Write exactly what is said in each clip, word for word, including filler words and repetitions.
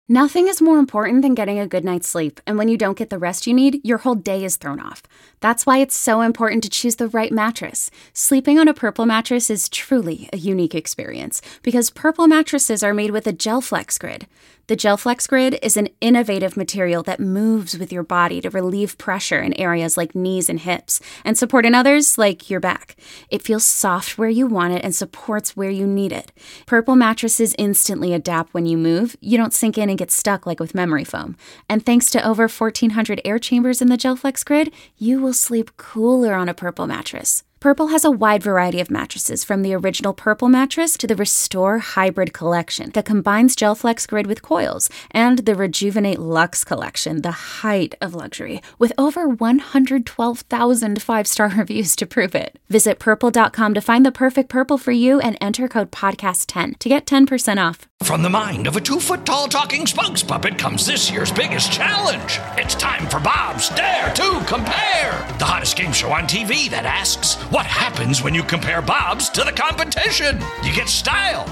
Nothing is more important than getting a good night's sleep, and when you don't get the rest you need, your whole day is thrown off. That's why it's so important to choose the right mattress. Sleeping on a Purple mattress is truly a unique experience, because Purple mattresses are made with a GelFlex Grid. The GelFlex Grid is an innovative material that moves with your body to relieve pressure in areas like knees and hips, and support in others like your back. It feels soft where you want it and supports where you need it. Purple mattresses instantly adapt when you move. You don't sink in and get stuck like with memory foam. And thanks to over fourteen hundred air chambers in the GelFlex Grid, you will sleep cooler on a Purple mattress. Purple has a wide variety of mattresses, from the original Purple mattress to the Restore Hybrid collection that combines GelFlex Grid with coils, and the Rejuvenate Luxe collection, the height of luxury, with over one hundred twelve thousand five-star reviews to prove it. Visit purple dot com to find the perfect Purple for you and enter code podcast ten to get ten percent off. From the mind of a two-foot-tall talking spokes puppet comes this year's biggest challenge. It's time for Bob's Dare to Compare, the hottest game show on T V that asks, what happens when you compare Bob's to the competition? You get style.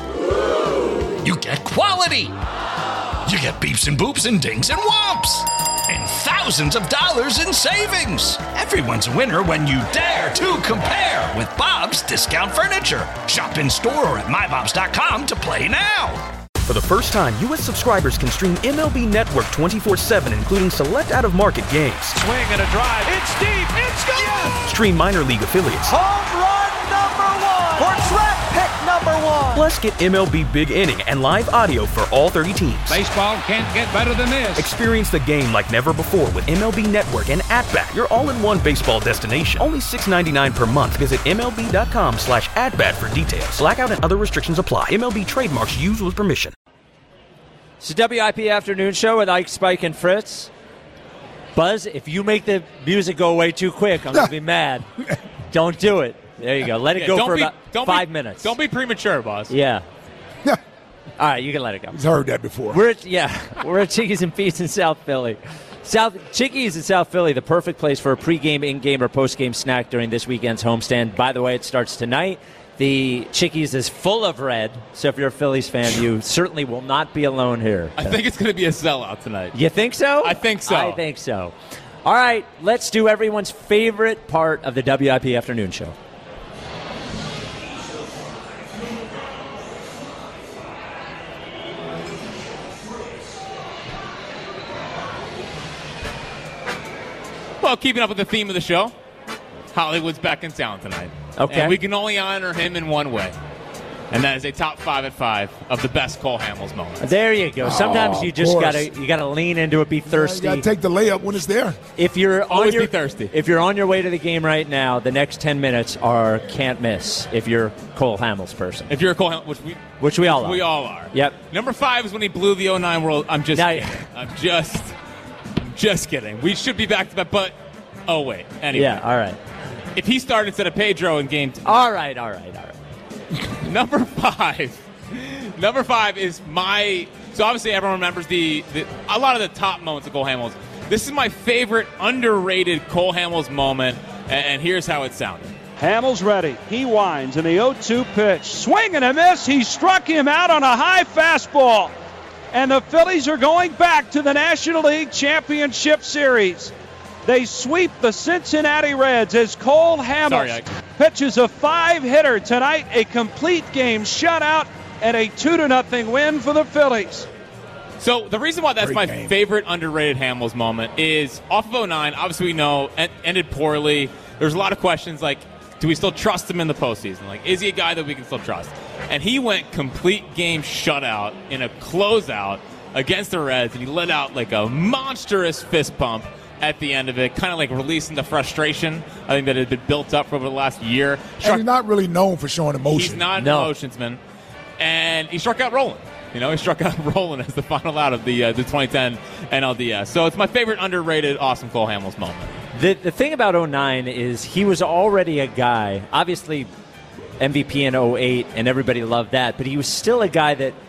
You get quality. You get beeps and boops and dings and whomps. And thousands of dollars in savings. Everyone's a winner when you dare to compare with Bob's Discount Furniture. Shop in store or at my bobs dot com to play now. For the first time, U S subscribers can stream M L B Network twenty-four seven, including select out-of-market games. Swing and a drive. It's deep. It's gone. Yes! Stream minor league affiliates. Home run number one. Or draft pick number one. Plus, get M L B Big Inning and live audio for all thirty teams. Baseball can't get better than this. Experience the game like never before with M L B Network and At-Bat, your all-in-one baseball destination. Only six dollars and ninety-nine cents per month. Visit M L B dot com slash at-bat for details. Blackout and other restrictions apply. M L B trademarks used with permission. It's the W I P Afternoon Show with Ike, Spike, and Fritz. Buzz, if you make the music go away too quick, I'm going to be mad. Don't do it. There you go. Let it yeah, go for be, about five be, minutes. Don't be premature, boss. Yeah. All right, you can let it go. He's heard that before. We're at, yeah, we're at Chickies and Pete's in South Philly. South Chickies in South Philly, the perfect place for a pregame, in-game, or post-game snack during this weekend's homestand. By the way, it starts tonight. The Chickies is full of red, so if you're a Phillies fan, you certainly will not be alone here. I think it's going to be a sellout tonight. You think so? I think so. I think so. All right, let's do everyone's favorite part of the W I P Afternoon Show. Well, keeping up with the theme of the show, Hollywood's back in town tonight. Okay. And we can only honor him in one way, and that is a top five at five of the best Cole Hamels moments. There you go. Sometimes Oh, you just course. gotta you gotta lean into it, be thirsty. You got to take the layup when it's there. If you're Always on your, be thirsty. If you're on your way to the game right now, the next ten minutes are can't miss. If you're Cole Hamels person, If you're a Cole Hamels, which we which we all are. we all are. Yep. Number five is when he blew the oh nine World. I'm just Now- kidding. I'm just I'm just kidding. We should be back to back, but oh wait. Anyway. Yeah. All right. If he started instead of Pedro in game two. All right. All right. All right. Number five. Number five is my. So obviously everyone remembers the, the a lot of the top moments of Cole Hamels. This is my favorite underrated Cole Hamels moment, and, and here's how it sounded. Hamels ready. He winds in the oh two pitch. Swing and a miss. He struck him out on a high fastball. And the Phillies are going back to the National League Championship Series. They sweep the Cincinnati Reds as Cole Hamels Sorry, Ike. pitches a five-hitter tonight, a complete game shutout, and a two to nothing win for the Phillies. So the reason why that's Great my game. favorite underrated Hamels moment is off of oh nine, obviously we know, en- ended poorly. There's a lot of questions like, do we still trust him in the postseason? Like, is he a guy that we can still trust? And he went complete game shutout in a closeout against the Reds, and he let out like a monstrous fist pump at the end of it, kind of like releasing the frustration, I think, that had been built up for over the last year. And he's not really known for showing emotion. He's not No. an emotionsman. And he struck out Roland. You know, he struck out Roland as the final out of the uh, the twenty ten N L D S. So it's my favorite underrated, awesome Cole Hamels moment. The the thing about oh nine is he was already a guy, obviously M V P in oh eight, and everybody loved that, but he was still a guy that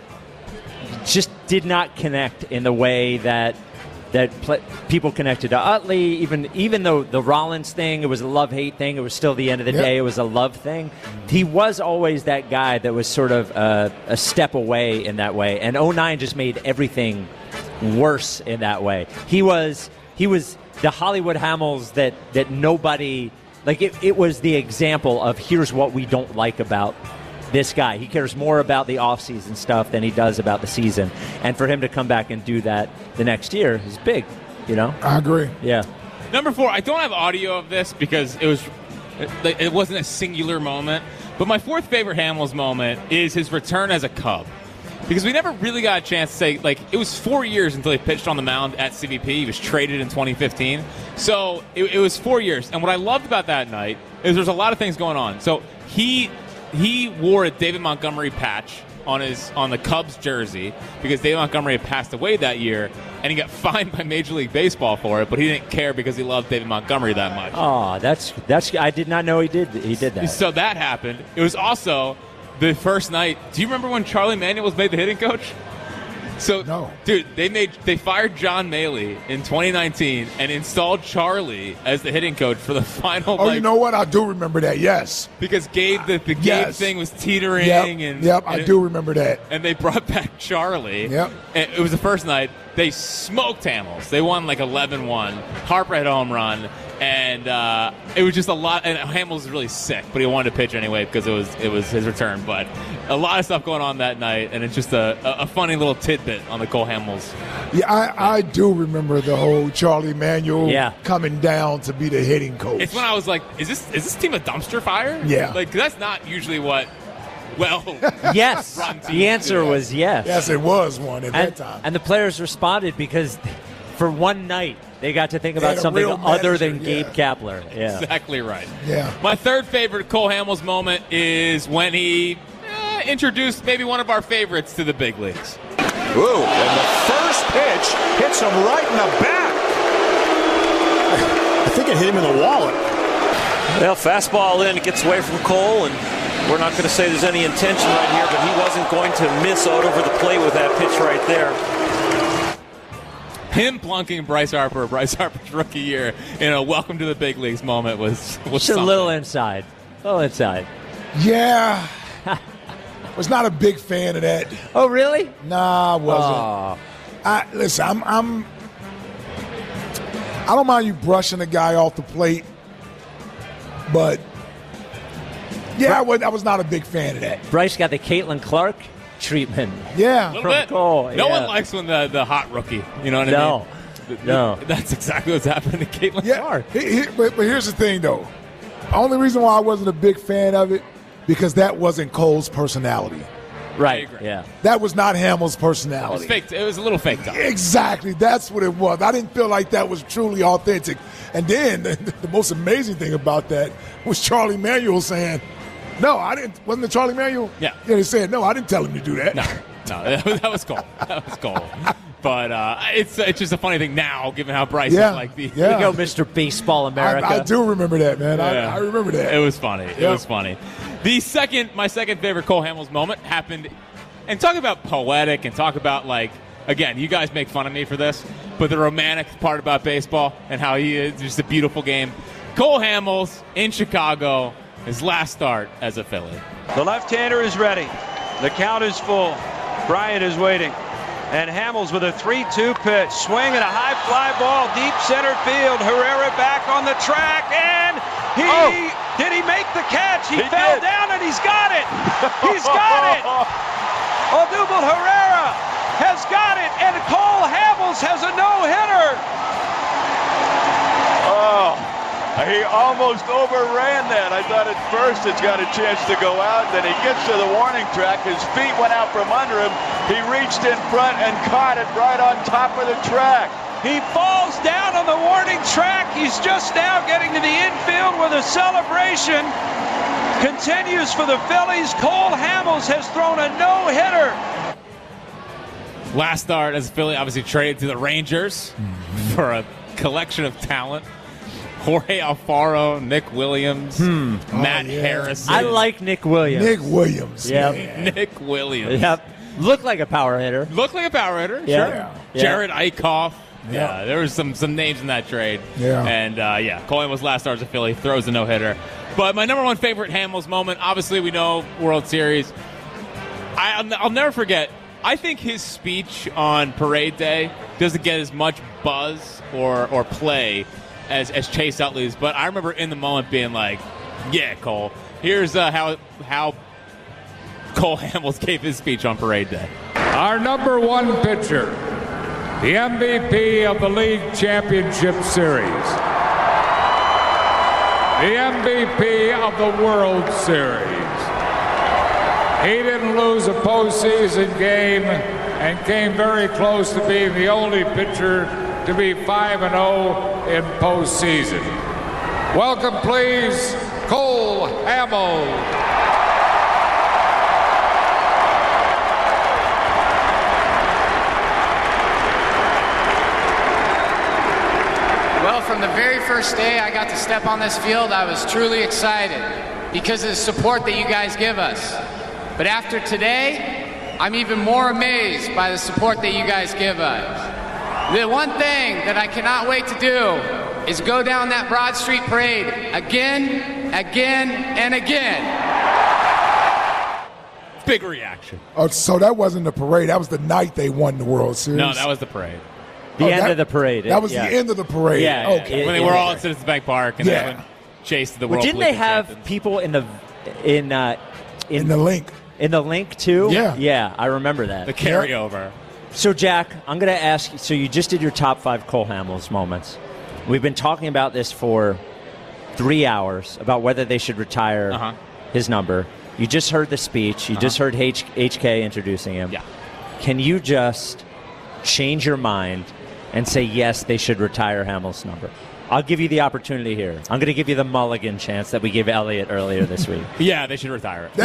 just did not connect in the way that that pl- people connected to Utley. Even even though the Rollins thing, it was a love-hate thing, it was still the end of the Yep. day, it was a love thing. He was always that guy that was sort of uh, a step away in that way, and oh nine just made everything worse in that way. He was he was the Hollywood Hamels that that nobody like. It, it was the example of here's what we don't like about this guy. He cares more about the offseason stuff than he does about the season. And for him to come back and do that the next year is big, you know? I agree. Yeah. Number four, I don't have audio of this because it was it, it wasn't a singular moment. But my fourth favorite Hamels moment is his return as a Cub. Because we never really got a chance to say, like, it was four years until he pitched on the mound at C V P. He was traded in twenty fifteen. So it, it was four years. And what I loved about that night is there's a lot of things going on. So he he wore a David Montgomery patch on his on the Cubs jersey because David Montgomery had passed away that year, and he got fined by Major League Baseball for it, but he didn't care because he loved David Montgomery that much. Oh, that's that's I did not know he did he did that. So that happened. It was also the first night. Do you remember when Charlie Manuel was made the hitting coach? So, no. Dude, they made they fired John Maley in twenty nineteen and installed Charlie as the hitting coach for the final. Oh, like, you know what? I do remember that. Yes, because Gabe the, the Gabe yes. thing was teetering. Yep, and yep, and I it, do remember that. And they brought back Charlie. Yep. And it was the first night. They smoked Hamels. They won like eleven one. Harper had a home run. And uh, it was just a lot. And Hamels was really sick, but he wanted to pitch anyway because it was it was his return. But a lot of stuff going on that night, and it's just a, a funny little tidbit on the Cole Hamels. Yeah, I, I do remember the whole Charlie Manuel yeah. coming down to be the hitting coach. It's when I was like, is this is this team a dumpster fire? Yeah. Like, that's not usually what, well, yes. The answer do. was yes. Yes, it was one at and, that time. And the players responded because for one night, they got to think about a something real other manager, than yeah. Gabe Kapler. Yeah. Exactly right. Yeah. My third favorite Cole Hamels moment is when he eh, introduced maybe one of our favorites to the big leagues. Ooh, and the first pitch hits him right in the back. I think it hit him in the wallet. Well, fastball in, it gets away from Cole, and we're not going to say there's any intention right here, but he wasn't going to miss out over the plate with that pitch right there. Him plunking Bryce Harper, Bryce Harper's rookie year, in a welcome to the big leagues moment was, was Just a little inside. A little inside. Yeah. Was not a big fan of that. Oh, really? Nah, I wasn't. Oh. I, listen, I'm, I'm, I don't mind you brushing a guy off the plate, but yeah, I was, I was not a big fan of that. Bryce got the Caitlin Clark treatment. Yeah. A little From bit. Cole, no yeah. one likes when the, the hot rookie, you know what No. I mean? No. That's exactly what's happening to Caitlin Yeah, Clark. he, he, but, but here's the thing, though. The only reason why I wasn't a big fan of it, because that wasn't Cole's personality. Right. Yeah. That was not Hamels' It was personality. fake. It was a little fake time. Exactly. That's what it was. I didn't feel like that was truly authentic. And then the, the most amazing thing about that was Charlie Manuel saying, no, I didn't. Wasn't it Charlie Manuel? Yeah. Yeah, he said, no, I didn't tell him to do that. No, no, that was, that was cool. That was cool. But uh, it's it's just a funny thing now, given how Bryce Yeah, is like the. yeah. There you go, Mister Baseball America. I, I do remember that, man. Yeah. I, I remember that. It was funny. It Yeah. was funny. The second, my second favorite Cole Hamels moment happened, and talk about poetic, and talk about like, again, you guys make fun of me for this, but the romantic part about baseball and how he is just a beautiful game. Cole Hamels in Chicago, his last start as a Philly. The left-hander is ready. The count is full. Bryant is waiting. And Hamels with a three two pitch. Swing and a high fly ball deep center field. Herrera back on the track. And he Oh. did he make the catch? He, He fell did. down and he's got it. He's got it. Odubel Herrera has got it. And Cole Hamels has a no-hitter. Oh, he almost overran that. I thought at first it's got a chance to go out. Then he gets to the warning track. His feet went out from under him. He reached in front and caught it right on top of the track. He falls down on the warning track. He's just now getting to the infield with a celebration. Continues for the Phillies. Cole Hamels has thrown a no-hitter. Last start as a Philly, obviously traded to the Rangers for a collection of talent. Jorge Alfaro, Nick Williams, Matt Oh, yeah. Harrison. I like Nick Williams. Nick Williams. Yep. man. Nick Williams. Yep. Looked like a power hitter. Looked like a power hitter, Yeah. sure. Yeah. Jared Eichhoff. Yeah. Yeah. there was some some names in that trade. Yeah. And, uh, yeah, Cole Hamels last start as a Philly, throws a no-hitter. But my number one favorite Hamels moment, obviously we know World Series. I, I'll, I'll never forget, I think his speech on Parade Day doesn't get as much buzz or or play as, as Chase Utley's. But I remember in the moment being like, yeah, Cole, here's uh, how how Cole Hamels gave his speech on parade day. Our number one pitcher, the M V P of the League Championship Series, the M V P of the World Series. He didn't lose a postseason game and came very close to being the only pitcher to be five and oh in postseason. Welcome, please, Cole Hamels. Well, from the very first day I got to step on this field, I was truly excited because of the support that you guys give us. But after today, I'm even more amazed by the support that you guys give us. The one thing that I cannot wait to do is go down that Broad Street parade again, again, and again. Big reaction. Oh, so that wasn't the parade. That was the night they won the World Series. No, that was the parade. The oh, end that, of the parade. That was yeah. the end of the parade. Yeah. Okay. Yeah. When they were all at Citizens Bank Park and yeah. then when Chase the well, World didn't they have champions. people in the in uh, in, in the link? In the link too? Yeah. Yeah, I remember that. The carryover. So, Jack, I'm going to ask you. So, you just did your top five Cole Hamels moments. We've been talking about this for three hours about whether they should retire uh-huh. his number. You just heard the speech. You uh-huh. just heard H- HK introducing him. Yeah. Can you just change your mind and say, yes, they should retire Hamels' number? I'll give you the opportunity here. I'm going to give you the mulligan chance that we gave Elliot earlier this week. Yeah, they should retire it.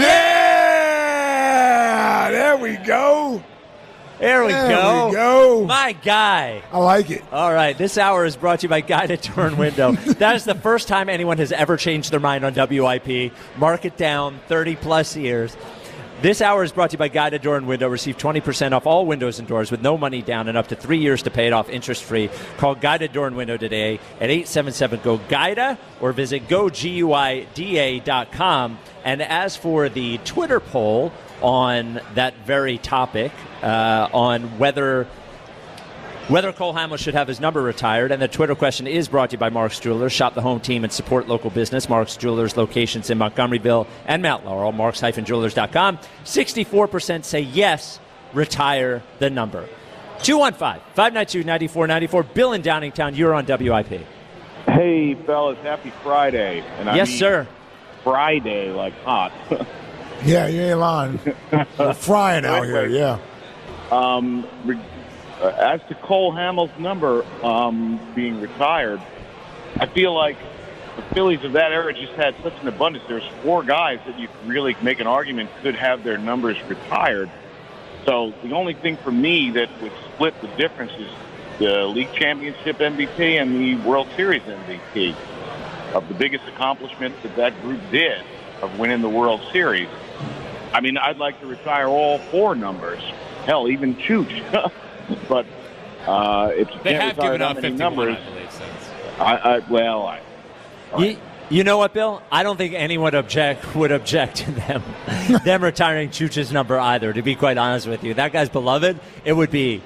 Yeah! There we go. There we there go. we go. My guy. I like it. All right. This hour is brought to you by Guided Door and Window. That is the first time anyone has ever changed their mind on W I P. Mark it down, thirty-plus years. This hour is brought to you by Guided Door and Window. Receive twenty percent off all windows and doors with no money down and up to three years to pay it off interest-free. Call Guided Door and Window today at eight seven seven, G O, G I D A or visit go guida dot com. And as for the Twitter poll on that very topic, uh, on whether whether Cole Hamels should have his number retired, and the Twitter question is brought to you by Mark's Jewelers. Shop the home team and support local business. Mark's Jewelers locations in Montgomeryville and Mount Laurel. marks dash jewelers dot com. sixty-four percent say yes, retire the number. two one five, five nine two, nine four nine four. Bill in Downingtown, you're on W I P. Hey, fellas, happy Friday. And I yes, mean sir. Friday, like hot. Yeah, you ain't lying. We're frying out here, yeah. Um, re- uh, as to Cole Hamels' number um, being retired, I feel like the Phillies of that era just had such an abundance. There's four guys that you could really make an argument could have their numbers retired. So the only thing for me that would split the difference is the League Championship M V P and the World Series M V P of the biggest accomplishments that that group did of winning the World Series. I mean, I'd like to retire all four numbers. Hell, even Chooch. But uh, if you they can't have retire given out that many fifty-one, numbers, I believe, since. I, I, well, I, You, you know what, Bill? I don't think anyone object would object to them them retiring Chooch's number either, to be quite honest with you. That guy's beloved. It would be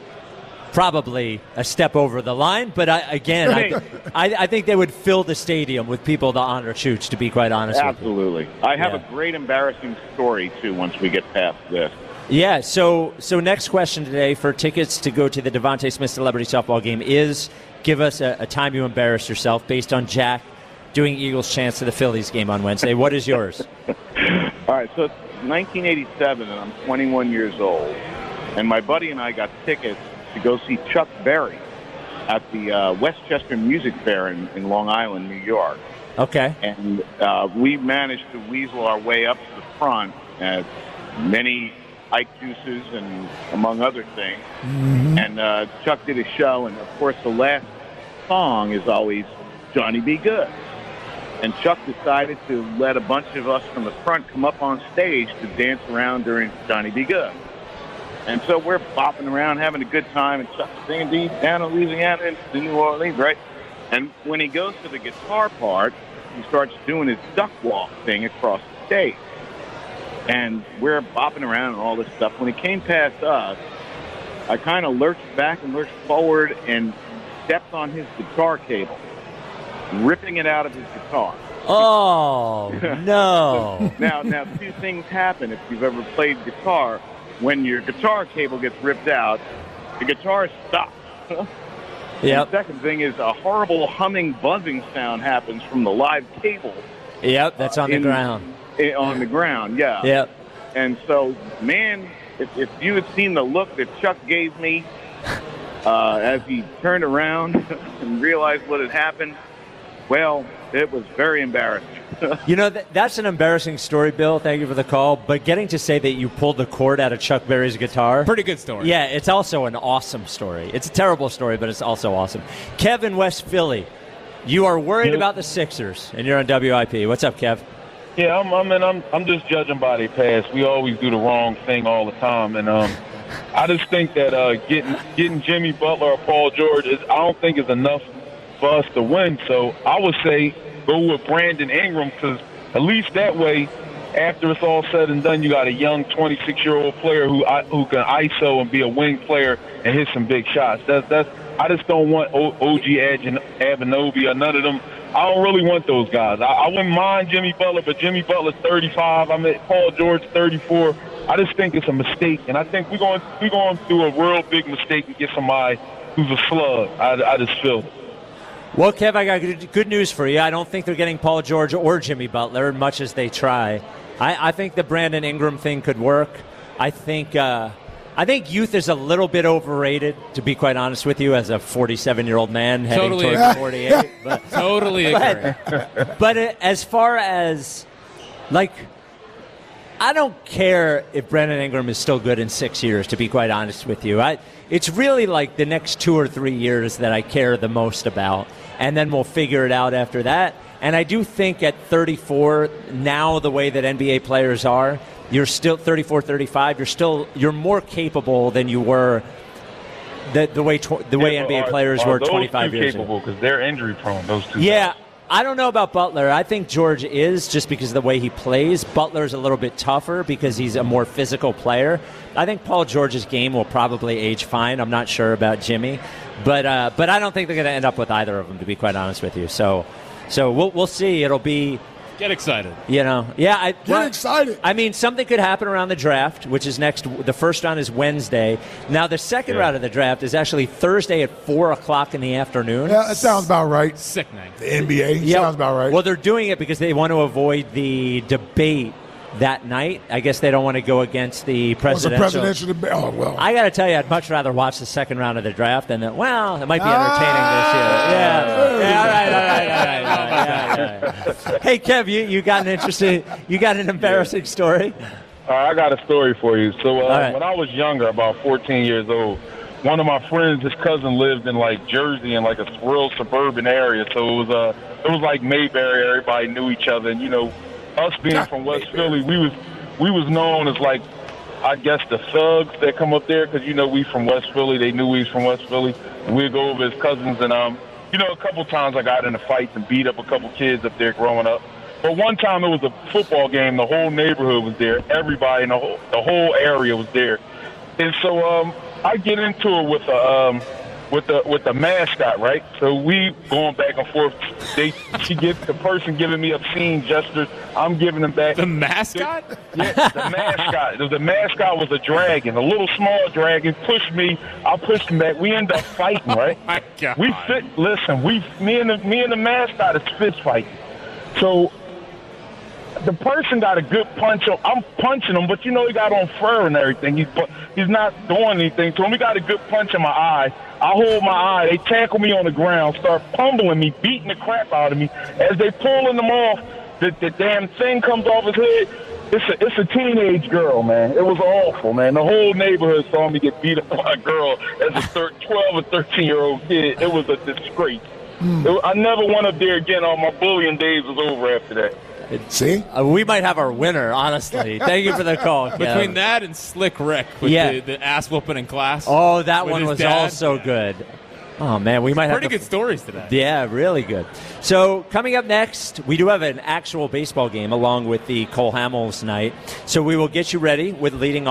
probably a step over the line, but I, again, I, I, I think they would fill the stadium with people to honor Chooch, to be quite honest absolutely. with you. I have Yeah. a great embarrassing story, too, once we get past this. Yeah, so so next question today for tickets to go to the Devontae Smith Celebrity Softball game is give us a, a time you embarrassed yourself based on Jack doing Eagles' chance to the Phillies game on Wednesday. What is yours? All right, so it's nineteen eighty-seven, and I'm twenty-one years old. And my buddy and I got tickets to go see Chuck Berry at the uh, Westchester Music Fair in, in Long Island, New York. Okay. And uh, we managed to weasel our way up to the front at many Ike Juices and among other things. Mm-hmm. And uh, Chuck did a show, and of course the last song is always Johnny B. Good. And Chuck decided to let a bunch of us from the front come up on stage to dance around during Johnny B. Good. And so we're bopping around, having a good time, and Chuck's singing deep down in Louisiana and New Orleans, right? And when he goes to the guitar part, he starts doing his duck walk thing across the stage. And we're bopping around and all this stuff. When he came past us, I kind of lurched back and lurched forward and stepped on his guitar cable, ripping it out of his guitar. Oh, no. now, now, two things happen if you've ever played guitar. When your guitar cable gets ripped out, the guitar stops. Yep. The second thing is a horrible humming, buzzing sound happens from the live cable. Yep, that's on in, the ground. In, on the ground, yeah. Yep. And so, man, if, if you had seen the look that Chuck gave me uh, as he turned around and realized what had happened, well, it was very embarrassing. You know, th- that's an embarrassing story, Bill. Thank you for the call. But getting to say that you pulled the cord out of Chuck Berry's guitar. Pretty good story. Yeah, it's also an awesome story. It's a terrible story, but it's also awesome. Kev in West Philly, you are worried about the Sixers, and you're on W I P. What's up, Kev? Yeah, I'm, I mean, I'm, I'm just judging by their past. We always do the wrong thing all the time. And um, I just think that uh, getting getting Jimmy Butler or Paul George, is, I don't think is enough for us to win. So I would say go with Brandon Ingram, because at least that way, after it's all said and done, you got a young twenty-six-year-old player who who can I S O and be a wing player and hit some big shots. That's that's. I just don't want O G Anunoby or none of them. I don't really want those guys. I, I wouldn't mind Jimmy Butler, but Jimmy Butler's thirty-five. I mean, Paul George thirty-four. I just think it's a mistake, and I think we're going we're going to do a real big mistake and get somebody who's a slug. I, I just feel it. Well, Kev, I got good, good news for you. I don't think they're getting Paul George or Jimmy Butler, much as they try. I, I think the Brandon Ingram thing could work. I think uh, I think youth is a little bit overrated, to be quite honest with you, as a forty-seven-year-old man heading totally towards forty-eight. But, totally agree. But, but as far as, like, I don't care if Brandon Ingram is still good in six years, to be quite honest with you. I, it's really like the next two or three years that I care the most about, and then we'll figure it out after that. And I do think at thirty-four, now the way that N B A players are, you're still thirty-four, thirty-five, you're still you're more capable than you were the the way tw- the way yeah, N B A are, players are were those twenty-five two years capable ago. Because they're injury prone, those two Yeah. guys. I don't know about Butler. I think George is, just because of the way he plays. Butler's a little bit tougher because he's a more physical player. I think Paul George's game will probably age fine. I'm not sure about Jimmy. But uh, but I don't think they're going to end up with either of them, to be quite honest with you. So so we'll we'll see. It'll be... Get excited. You know, yeah. I, Get well, excited. I mean, something could happen around the draft, which is next. The first round is Wednesday. Now, the second Yeah. round of the draft is actually Thursday at four o'clock in the afternoon. Yeah, that sounds about right. Sickening. The N B A Yeah. sounds about right. Well, they're doing it because they want to avoid the debate that night. I guess they don't want to go against the What's the presidential. presidential debate? Oh, well. I got to tell you, I'd much rather watch the second round of the draft than the, well, it might be entertaining this year. Yeah, yeah, all right, all right, all right, all right, yeah, yeah. Hey, Kev, you, you got an interesting, you got an embarrassing story? Uh, I got a story for you. So uh, right. when I was younger, about fourteen years old, one of my friends, his cousin, lived in like Jersey in like a real suburban area. So it was uh, it was like Mayberry. Everybody knew each other, and you know, us being from West Philly, we was we was known as like, I guess, the thugs that come up there, because you know we from West Philly. They knew we was from West Philly, and we'd go over as cousins. And um, you know, a couple times I got into fights and beat up a couple kids up there growing up. But one time it was a football game. The whole neighborhood was there. Everybody in the whole the whole area was there. And so um, I get into it with a um, with the with the mascot, right? So we going back and forth. They she gets the person giving me obscene gestures. I'm giving them back. The mascot? Yeah, the mascot. The, the mascot was a dragon, a little small dragon. Pushed me. I pushed him back. We end up fighting, right? Oh my God. We fit. Listen, we me and the me and the mascot is fist fighting. So the person got a good punch on. I'm punching him, but you know he got on fur and everything. He's he's not doing anything to him. He got a good punch in my eye. I hold my eye. They tackle me on the ground, start pummeling me, beating the crap out of me. As they pulling them off, the, the damn thing comes off his head. It's a it's a teenage girl, man. It was awful, man. The whole neighborhood saw me get beat up by a girl as a thir- twelve or thirteen year old kid. It was a disgrace. Mm. It, I never went up there again. All my bullying days was over after that. See? Uh, we might have our winner, honestly. Thank you for the call. Between Kev. that and Slick Rick with Yeah. the, the ass whooping in class. Oh, that with one his was dad. also good. Oh, man, we might have Pretty to- good stories today. Yeah, really good. So coming up next, we do have an actual baseball game along with the Cole Hamels night. So we will get you ready with leading off.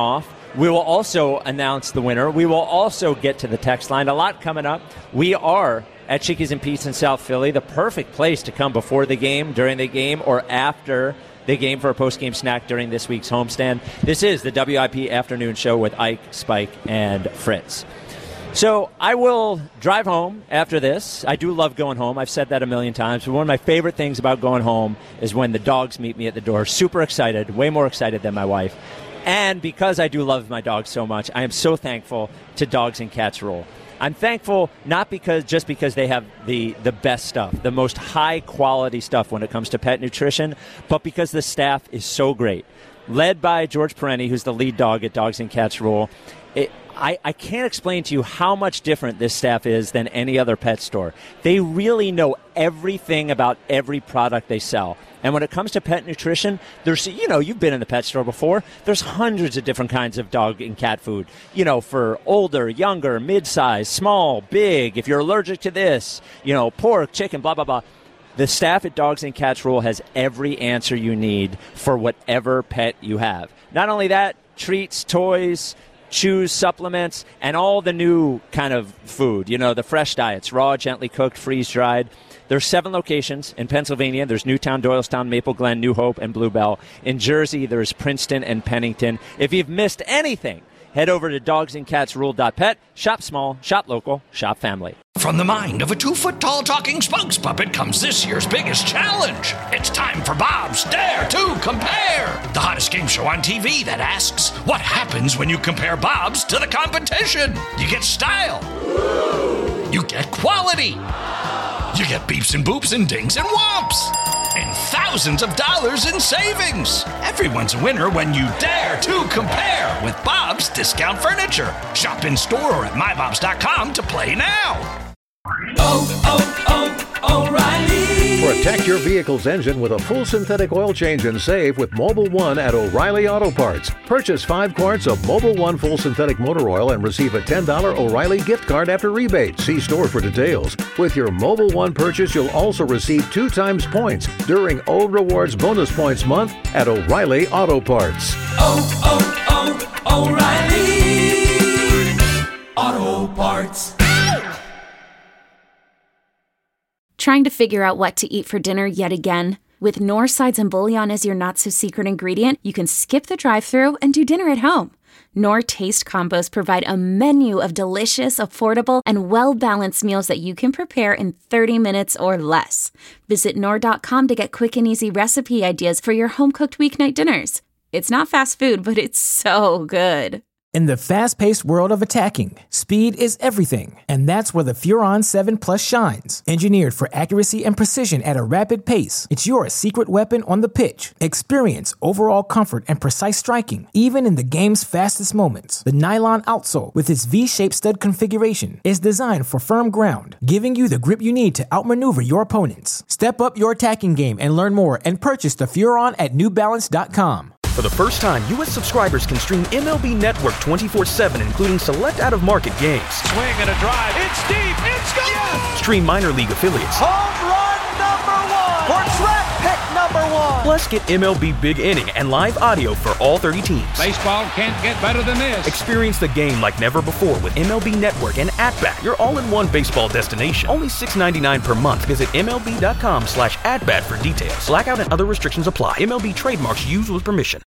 We will also announce the winner. We will also get to the text line. A lot coming up. We are at Chickies and Pete's in South Philly, the perfect place to come before the game, during the game, or after the game for a post-game snack during this week's homestand. This is the W I P Afternoon Show with Ike, Spike, and Fritz. So I will drive home after this. I do love going home. I've said that a million times. But one of my favorite things about going home is when the dogs meet me at the door. Super excited, way more excited than my wife. And because I do love my dogs so much, I am so thankful to Dogs and Cats Rule. I'm thankful not because just because they have the, the best stuff, the most high-quality stuff when it comes to pet nutrition, but because the staff is so great. Led by George Perenni, who's the lead dog at Dogs and Cats Rule. It, I, I can't explain to you how much different this staff is than any other pet store. They really know everything about every product they sell. And when it comes to pet nutrition, there's, you know, you've been in the pet store before. There's hundreds of different kinds of dog and cat food, you know, for older, younger, mid-size, small, big. If you're allergic to this, you know, pork, chicken, blah, blah, blah. The staff at Dogs and Cats Rule has every answer you need for whatever pet you have. Not only that, treats, toys, chews, supplements, and all the new kind of food, you know, the fresh diets, raw, gently cooked, freeze-dried. There's seven locations. In Pennsylvania, there's Newtown, Doylestown, Maple Glen, New Hope, and Bluebell. In Jersey, there's Princeton and Pennington. If you've missed anything, head over to dogs and cats rule dot pet. Shop small, shop local, shop family. From the mind of a two-foot-tall talking spokes puppet comes this year's biggest challenge. It's time for Bob's Dare to Compare, the hottest game show on T V that asks, what happens when you compare Bob's to the competition? You get style. You get quality. You get beeps and boops and dings and whomps. And thousands of dollars in savings. Everyone's a winner when you dare to compare with Bob's Discount Furniture. Shop in store or at my bobs dot com to play now. Oh, oh, oh, O'Reilly. Protect your vehicle's engine with a full synthetic oil change and save with Mobil one at O'Reilly Auto Parts. Purchase five quarts of Mobil one full synthetic motor oil and receive a ten dollars O'Reilly gift card after rebate. See store for details. With your Mobil one purchase, you'll also receive two times points during O Rewards Bonus Points Month at O'Reilly Auto Parts. Oh, oh, oh, O'Reilly Auto Parts. Trying to figure out what to eat for dinner yet again? With Knorr sides and bouillon as your not-so-secret ingredient, you can skip the drive-thru and do dinner at home. Knorr Taste Combos provide a menu of delicious, affordable, and well-balanced meals that you can prepare in thirty minutes or less. Visit Knorr dot com to get quick and easy recipe ideas for your home-cooked weeknight dinners. It's not fast food, but it's so good. In the fast-paced world of attacking, speed is everything, and that's where the Furon seven Plus shines. Engineered for accuracy and precision at a rapid pace, it's your secret weapon on the pitch. Experience overall comfort and precise striking, even in the game's fastest moments. The nylon outsole, with its V-shaped stud configuration, is designed for firm ground, giving you the grip you need to outmaneuver your opponents. Step up your attacking game and learn more and purchase the Furon at new balance dot com. For the first time, U S subscribers can stream M L B Network twenty-four seven, including select out-of-market games. Swing and a drive. It's deep. It's gone. Yes! Stream minor league affiliates. Home run number one. Or draft pick number one. Plus, get M L B Big Inning and live audio for all thirty teams. Baseball can't get better than this. Experience the game like never before with M L B Network and At-Bat, your all-in-one baseball destination. Only six dollars and ninety-nine cents per month. Visit M L B dot com slash at bat for details. Blackout and other restrictions apply. M L B trademarks used with permission.